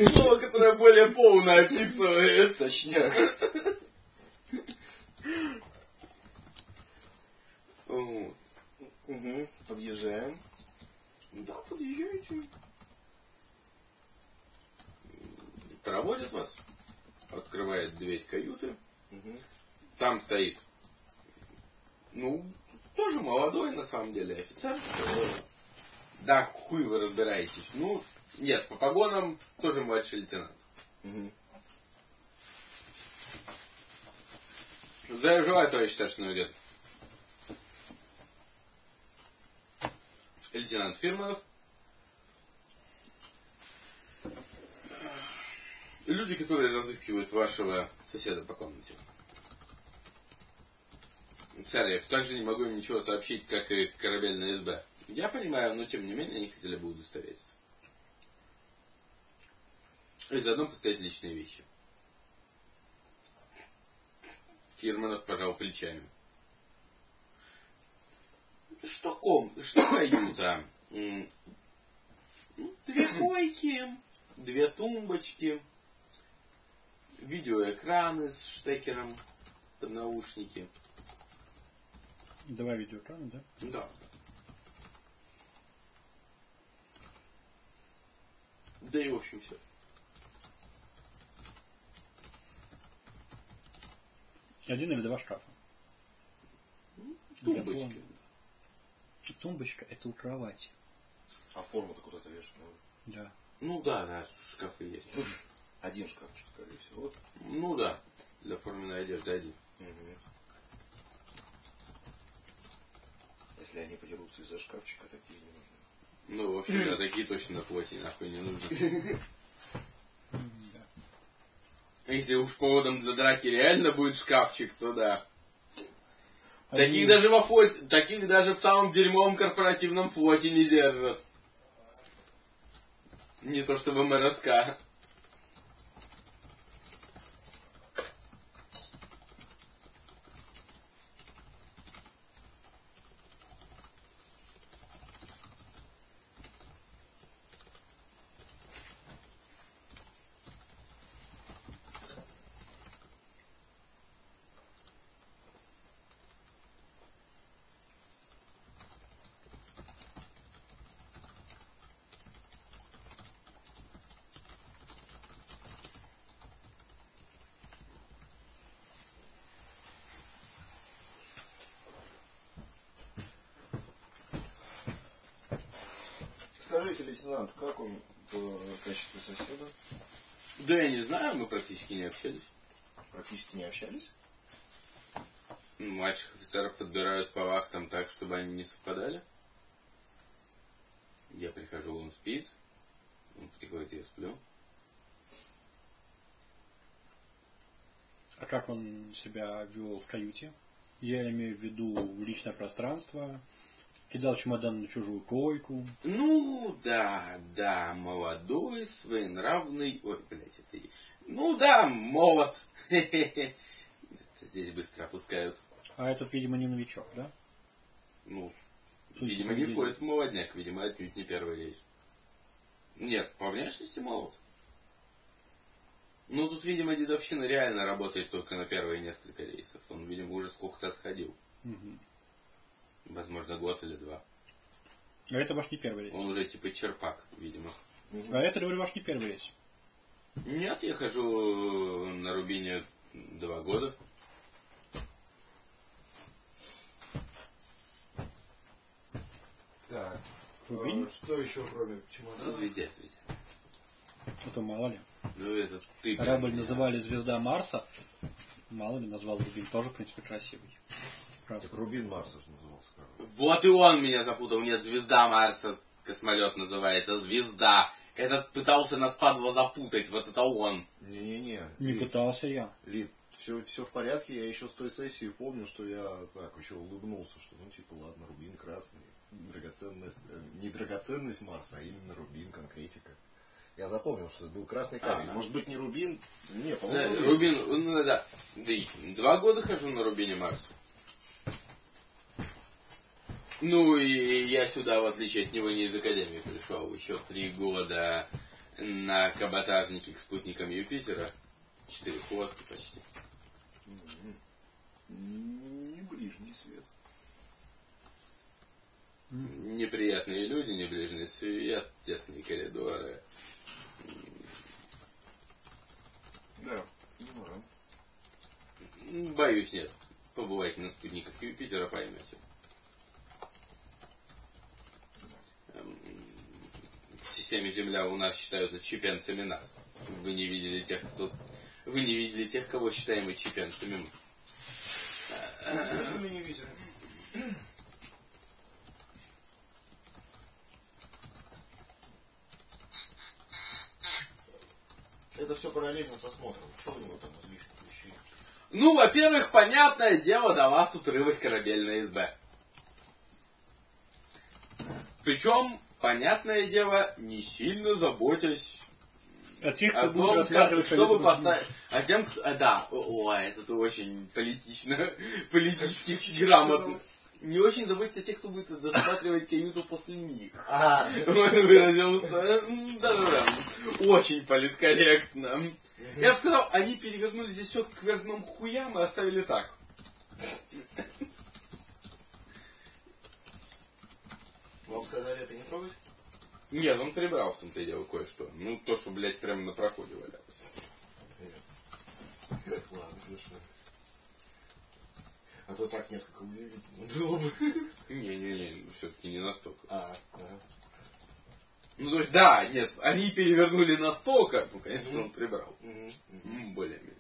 слово, которое более полно описывает. Точняк. Угу, подъезжаем. Да, подъезжайте. Проводит вас. Открывает дверь каюты. Угу. Там стоит, ну, тоже молодой, на самом деле, офицер. Да, хуй вы разбираетесь. Ну, нет, по погонам тоже младший лейтенант. Угу. Здравия желаю, товарищ старший навигатор. Лейтенант Фирманов. Люди, которые разыскивают вашего соседа по комнате. Сэр, я также не могу им ничего сообщить, как и корабельная СБ. Я понимаю, но тем не менее они хотели бы удостовериться. И заодно поставить личные вещи. Фирманов пожал плечами. Что каюта? 2 койки, 2 тумбочки, видеоэкраны с штекером под наушники. 2 видеоэкрана, да? Да. Да и в общем все. Один или 2 шкафа? Тумбочки. Тумбочка это у кровати. А форму-то куда-то вешать надо? Да. Ну да, шкафы есть. Один шкафчик, скорее всего. Вот. Ну да, для форменной одежды один. Угу. Если они подерутся из-за шкафчика, такие не нужны. Ну, вообще, да, такие точно на флоте нахуй не нужны. Если уж поводом для драки реально будет шкафчик, то да. Таких даже во флоте, таких даже в самом дерьмовом корпоративном флоте не держат. Не то чтобы МРСК. Скажите, лейтенант, как он в качестве соседа? Да я не знаю, мы практически не общались. Практически не общались? Младших офицеров подбирают по вахтам так, чтобы они не совпадали. Я прихожу, он спит. Он приходит, я сплю. А как он себя вел в каюте? Я имею в виду личное пространство. Кидал чемодан на чужую койку. Ну, да, молодой, своенравный... Ой, блядь, это... Ну, да, молод. Здесь быстро опускают. А этот, видимо, не новичок, да? Ну, Судя видимо, не входит молодняк. Видимо, отнюдь не первый рейс. Нет, по внешности молод. Ну, тут, видимо, дедовщина реально работает только на первые несколько рейсов. Он, видимо, уже сколько-то отходил. Угу. Возможно, год или 2. А это ваш не первый рейс? Он уже типа черпак, видимо. А это, говорю, ваш не первый рейс? Нет, я хожу на Рубине 2 года. Так. Рубин? Что еще кроме чемодана? Звезде. Это мало ли. Ну, это ты... Корабль называли «Звезда Марса». Мало ли, назвал Рубин. Тоже, в принципе, красивый. Так Рубин Марса же назывался корабль. Вот и он меня запутал. Нет, «Звезда Марса» космолет называется. «Звезда». Этот пытался нас падла запутать. Вот это он. Не-не-не. Не пытался я. Лид, все в порядке. Я еще с той сессии помню, что я так еще улыбнулся, что ну типа ладно, Рубин красный. Драгоценность, не драгоценность Марса, а именно Рубин, конкретика. Я запомнил, что это был красный камень. Ага. Может быть не Рубин? Не, Да, по-моему Рубин, ну да. 2 года хожу на Рубине Марса. Ну и я сюда, в отличие от него, не из академии пришел. Еще 3 года на каботажнике к спутникам Юпитера. 4 ходки почти. Не ближний свет. Неприятные люди, не ближний свет, тесные коридоры. Да, понимаю. Боюсь, нет. Побывайте на спутниках Юпитера, поймете. В системе Земля у нас считаются чипенцами нас. Вы не видели тех, кого считаем мы чипенцами мы. Мы не видели. Это все параллельно с осмотром. Что у него там из лишних вещей? Ну, во-первых, понятное дело, до вас тут рылась корабельная СБ. Причем, понятное дело, не сильно заботясь А тех, кто о будет том, рассматривать чтобы каюту поставить... А тем, кто... Да, это очень политически грамотно. Не очень заботьтесь о тех, кто будет досматривать каюту после них. Он выразился. Да-да-да. Очень политкорректно. Я бы сказал, они перевернули здесь все к кверхным хуям и оставили так. Вам сказали это не трогать? Нет, он прибрал в том-то и дело кое-что. Ну, то, что, блядь, прямо на проходе валялось. Ладно, хорошо. А то так несколько удивительно было бы. Не, все-таки не настолько. Ну, то есть, да, нет, они перевернули настолько, ну, конечно, он прибрал. Более-менее.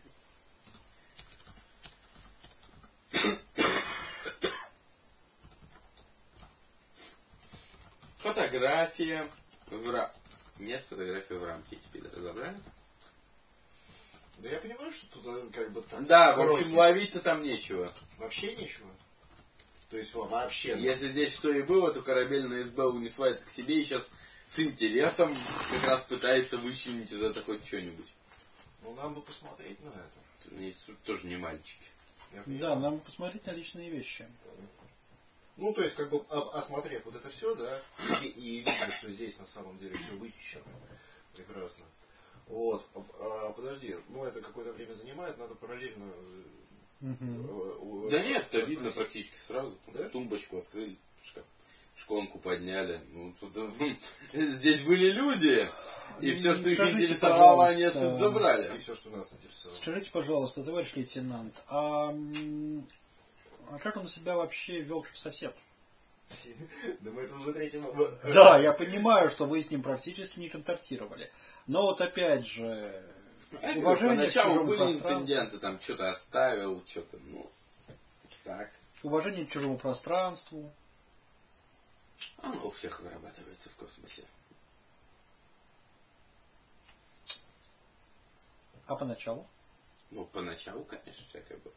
Фотография Нет фотографии в рамке, теперь разобрали? Да я понимаю, что тут как бы так. Да, в общем, ловить-то там нечего. Вообще нечего? То есть вообще... Если здесь что и было, то корабельная СБ унесла это к себе и сейчас с интересом как раз пытается вычленить из этого хоть что-нибудь. Ну, нам бы посмотреть на это. Они тоже не мальчики. Да, нам бы посмотреть на личные вещи. Ну, то есть, как бы, осмотрев вот это все, да, и видно, что здесь на самом деле все вычищено. Прекрасно. Вот. Подожди, ну это какое-то время занимает, надо параллельно... Да нет, это видно практически сразу. Да? Тумбочку открыли, шконку подняли. Ну, тут, здесь были люди, и все, что их интересовало, они отсюда забрали. И все, что нас интересовало. Скажите, пожалуйста, товарищ лейтенант, а как он себя вообще вел как сосед? Да мы это уже третий... Да, я понимаю, что вы с ним практически не контактировали. Но вот опять же... Уважение к чужому были пространству. инциденты, там что-то оставил, что-то, ну, так. Уважение к чужому пространству. Оно у всех вырабатывается в космосе. А поначалу? Ну, поначалу, конечно, всякое было.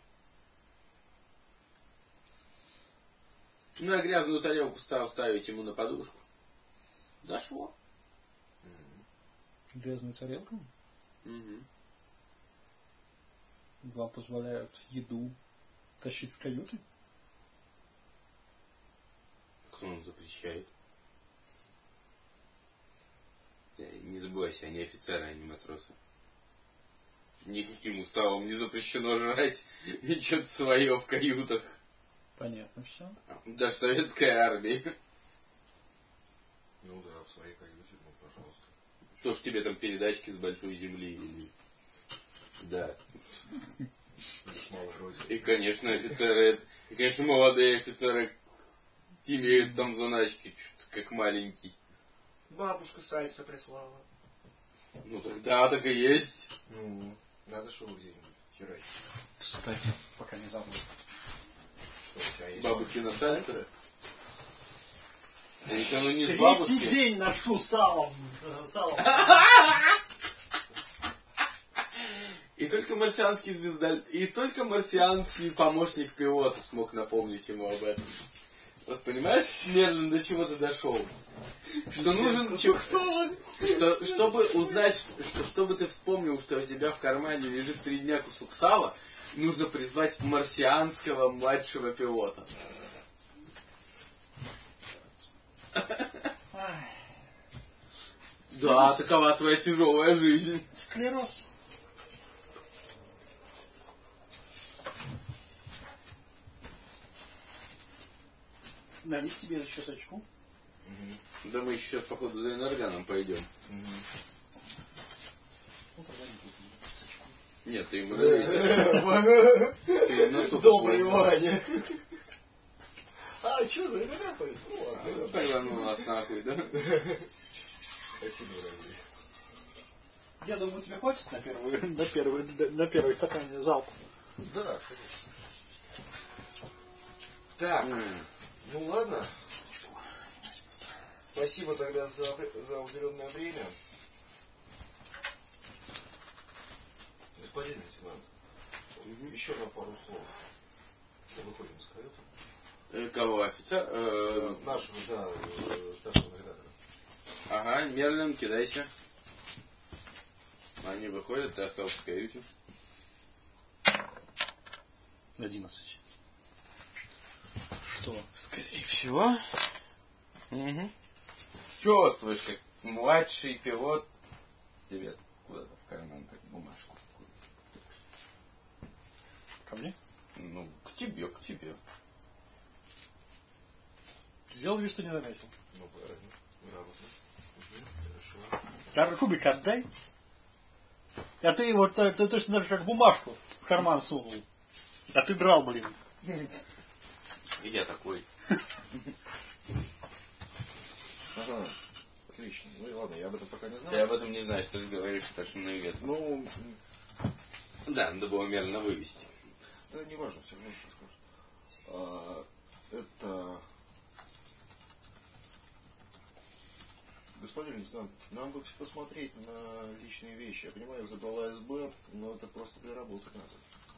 Ну, я грязную тарелку стал ставить ему на подушку. Дошло. Грязную тарелку? Угу. Вам позволяют еду тащить в каюты? Кто нам запрещает? Не забывайся, они офицеры, а не матросы. Никаким уставом не запрещено жрать что-то свое в каютах. Понятно все. Даже советской армии. Ну да, в своей каюте, ну пожалуйста. То, что тебе там передачки с большой земли или... Да. И, конечно, офицеры... И, конечно, молодые офицеры имеют там заначки, как маленький. Бабушка сальца прислала. Ну, тогда так и есть. Ну, надо шоу где-нибудь херачить. Кстати, пока не забыл. Что, у тебя есть Бабушкина сальца? Если оно не с Третий бабушки... день ношу салом. И только марсианский помощник пилота смог напомнить ему об этом. Вот понимаешь, медленно до чего ты дошел? Что нужен... Чтобы узнать, чтобы ты вспомнил, что у тебя в кармане лежит 3 дня кусок сала, нужно призвать марсианского младшего пилота. Да, такова твоя тяжелая жизнь. Склероз. Налить тебе еще сачку? Да мы еще сейчас, походу, за энерганом пойдем. Ну, тогда не буду сачку. Нет, ты ему налей. Добрый Ваня. А, что за энерган пойдет? Ну ладно. Тогда ну нас нахуй, да? Спасибо, дорогой. Я думаю, тебе хватит на первый стакан залп. Да, конечно. Так, ну ладно. Спасибо тогда за уделенное время. Господин лейтенант, еще на пару слов. Выходим из каюты. Кого, офицер? Нашего, да, старшего редактора. Ага, Мерлин, кидайся. Они выходят, ты остался в каюте. 11. Что, скорее всего... Чувствуешь, как младший пилот тебе куда-то в карман так бумажку. Ко мне? Ну, к тебе. Сделал вид, что не заметил. Ну, правильно. Грамотно. Хорошо. Кубик отдай. А ты его ты точно даже как бумажку в карман сунул. А ты брал, блин. Я такой. Ага. Отлично. Ну и ладно, я об этом пока не знаю. Ты об этом не знаешь, ты разговариваешь старшим наветом. Ну, да, надо было Мерлина вывести. да не важно, все равно что скажешь. Это... Господин лейтенант, нам бы посмотреть на личные вещи. Я понимаю, забрала СБ, но это просто переработать надо.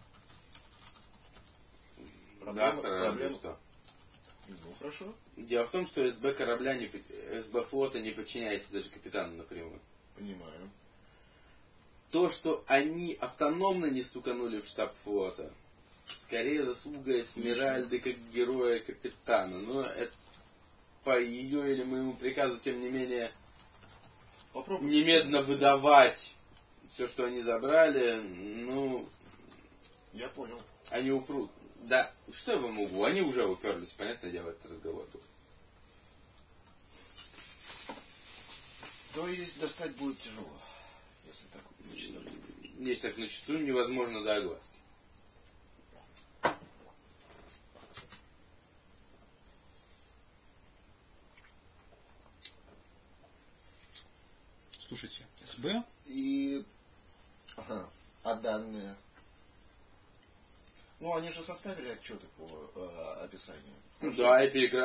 Проблема. Что? Ну, хорошо. Дело в том, что СБ флота не подчиняется даже капитану напрямую. Понимаю. То, что они автономно не стуканули в штаб флота, скорее заслуга Эсмеральды как героя капитана. Но это по ее или моему приказу, тем не менее, попробуйте немедленно выдавать все, что они забрали. Ну, я понял. Они упрут. Да, что я вам могу? Они уже уперлись, понятное дело, этот разговор был. То есть достать будет тяжело, если так начитать. Если так начиту, невозможно до огласки. Слушайте, СБ и... Ага. А данные? Ну, они же составили отчеты по описанию. Хорошо. Да,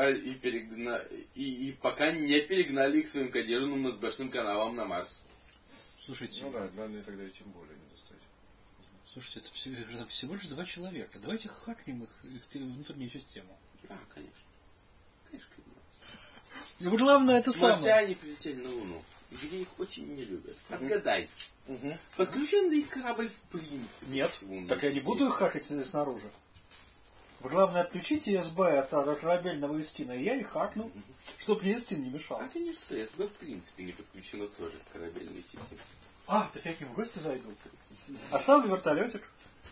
и пока не перегнали их своим кодированным СБшным каналом на Марс. Слушайте. Ну да, данные тогда и тем более не достать. Слушайте, это всего лишь 2 человека. Давайте хакнем их внутреннюю систему. Да, конечно. Конечно. И главное это самое. Марсиане прилетели на Луну, где их очень не любят. Отгадай. Подключен ли их корабль в принципе? Нет. Так я не буду их хакать снаружи. Вы главное отключите СБ от корабельного эскина, и я их хакну, чтобы мне эскин не мешал. А ты не ссы, СБ в принципе не подключено тоже к корабельной сети. А, так я к ним в гости зайду. Оставлю вертолетик.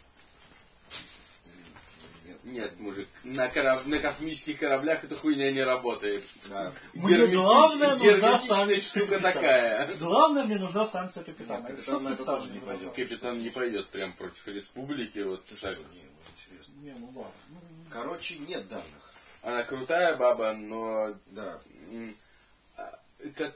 Нет, мужик, на космических кораблях эта хуйня не работает. Да. Мне главное нужна санкция штука такая. Главное мне нужна санкция капитана. Капитан на это тоже не пойдет. Капитан не пойдет прям против республики, вот так. Не, ну ладно. Короче, нет данных. Она крутая баба, но... Да. Как...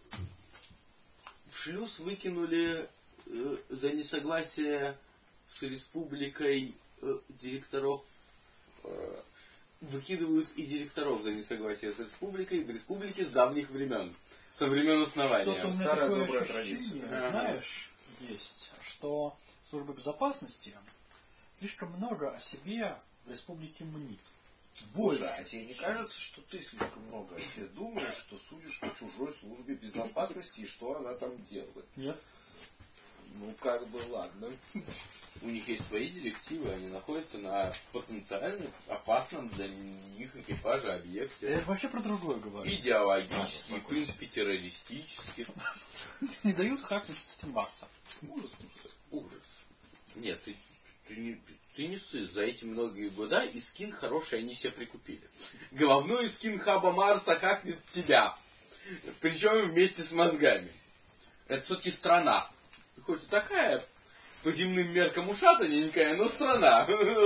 В шлюз выкинули за несогласие с республикой директоров. Выкидывают и директоров за несогласие с республикой в республике с давних времен. Со времен основания. Что-то у меня Старая такое добрая ощущение, традиция. знаешь, есть, что служба безопасности слишком много о себе в республике мнит. Боже, а тебе не кажется, что ты слишком много о себе думаешь, что судишь по чужой службе безопасности и что она там делает? Нет. Ну, как бы, ладно. У них есть свои директивы, они находятся на потенциально опасном для них экипажа объекте. Я вообще про другое говорю. Идеологически, в принципе, террористически. Не дают хакнуть систем Марса. Ужас. Нет, ты не ссышь. За эти многие года и скин хороший они себе прикупили. Головной скин хаба Марса хакнет тебя. Причем вместе с мозгами. Это все-таки страна. Хоть и такая по земным меркам ушатаненькая, но страна.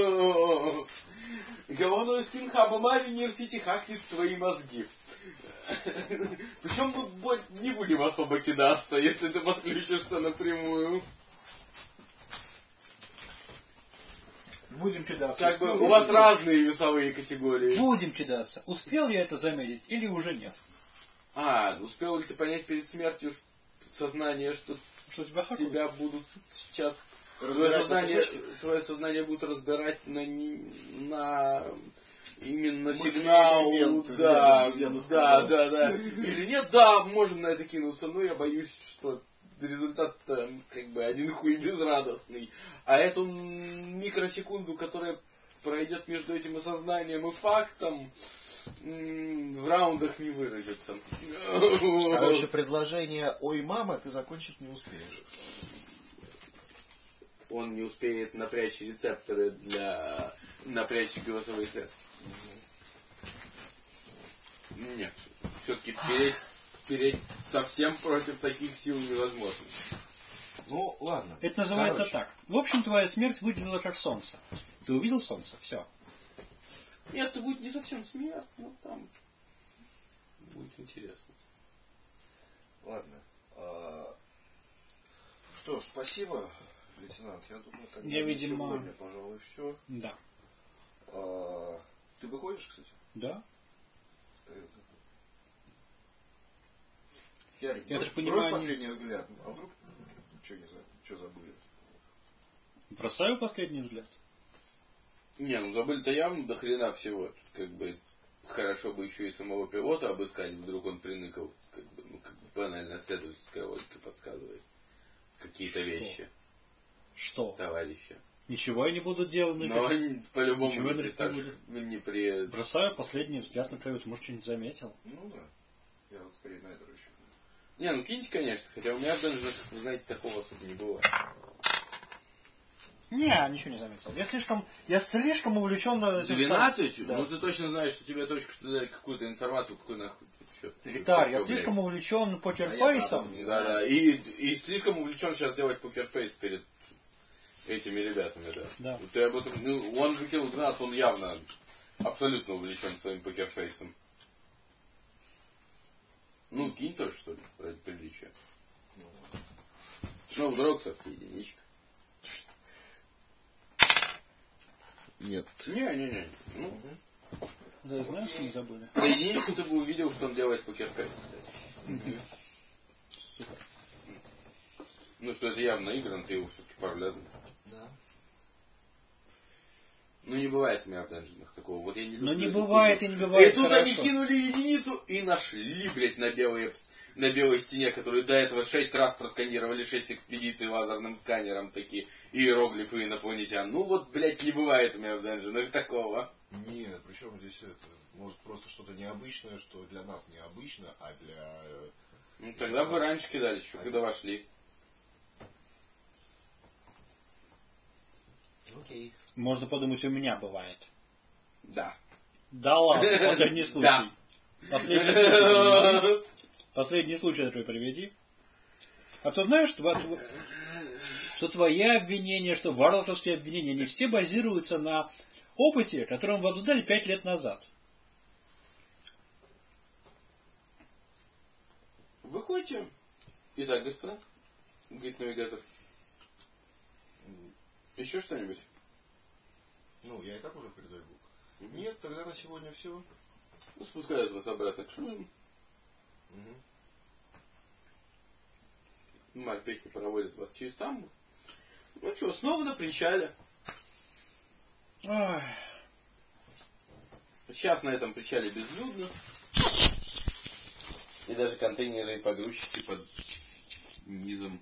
Головной скин хаба Маринер Сити хакнет твои мозги. Причем мы не будем особо кидаться, если ты подключишься напрямую. Будем кидаться. Как бы у вас разные весовые категории. Будем кидаться. Успел я это заметить или уже нет? Успел ли ты понять перед смертью сознание, что тебя будут сейчас... Твое сознание будут разбирать на именно сигнал. Да. Или нет, да, можно на это кинуться, но я боюсь, что результат как бы один хуй безрадостный. А эту микросекунду, которая пройдет между этим осознанием и фактом, в раундах не выразится. Короче, предложение «Ой, мама» ты закончить не успеешь. Он не успеет напрячь рецепторы для напрячь голосовые связки. Нет. Все-таки переть совсем против таких сил невозможно. Ну, ладно. Это называется так. В общем, твоя смерть выглядела как солнце. Ты увидел солнце? Все. Нет, это будет не совсем смерть, но там будет интересно. Ладно. Что ж, спасибо, лейтенант. Я думаю, тогда видимо... сегодня, пожалуй, все. Да. Ты выходишь, кстати? Да. Ярик, я так понимаю, последний взгляд. А вдруг что забыли? Бросаю последний взгляд. Не, забыли-то явно до хрена всего. Как бы хорошо бы еще и самого пилота обыскать, вдруг он приныкал. Как бы банальная следовательская логика подсказывает. Какие-то вещи. Что? Товарища. Ничего я не буду делать. Но по-любому не Бросаю последний взгляд на кого-то. Может, что-нибудь заметил? Ну да. Я вот скорее на это рассчитываю. Не, киньте, конечно. Хотя у меня даже, вы знаете, такого особо не было. Не, ничего не заметил. Я слишком увлечен... 12? Да. Ну ты точно знаешь, что тебе точка что дать какую-то информацию, какой нахуй. Виталь, я слишком увлечен покерфейсом. Да. И слишком увлечен сейчас делать покерфейс перед этими ребятами, да. Ты об этом, он закинул 12, он явно абсолютно увлечен своим покерфейсом. Кинь тоже, что ли, ради приличия. Вдруг все-таки единичка. Нет. Не. Да, знаешь, что мы забыли? За единичку ты бы увидел, что он делает покерфейс, кстати. Супер. Что это явно игран, ты его все-таки пару лет. Да. Не бывает у меня в данжинах такого. Вот я не люблю. Не бывает и не бывает. И тут они кинули единицу и нашли, блядь, на белой стене, которую до этого 6 раз просканировали, 6 экспедиций лазерным сканером, такие иероглифы инопланетян. Блядь, не бывает у меня в данжинах такого. Нет, причем здесь это, может просто что-то необычное, что для нас необычно, а для... Тогда бы раньше кидали, еще когда вошли. Окей. Можно подумать, у меня бывает. Да. Да ладно, последний случай. Да. Последний случай такой приведи. А ты знаешь, что твои обвинения, что варварские обвинения, они все базируются на опыте, который вы обладали 5 лет назад. Выходите. Итак, господа, говорит навигатор. Еще что-нибудь? Я и так уже передаю звук. Нет, тогда на сегодня все. Спускают вас обратно к шлюзу. Морпехи проводят вас через тамбур. Снова на причале. Сейчас на этом причале безлюдно. И даже контейнеры и погрузчики под низом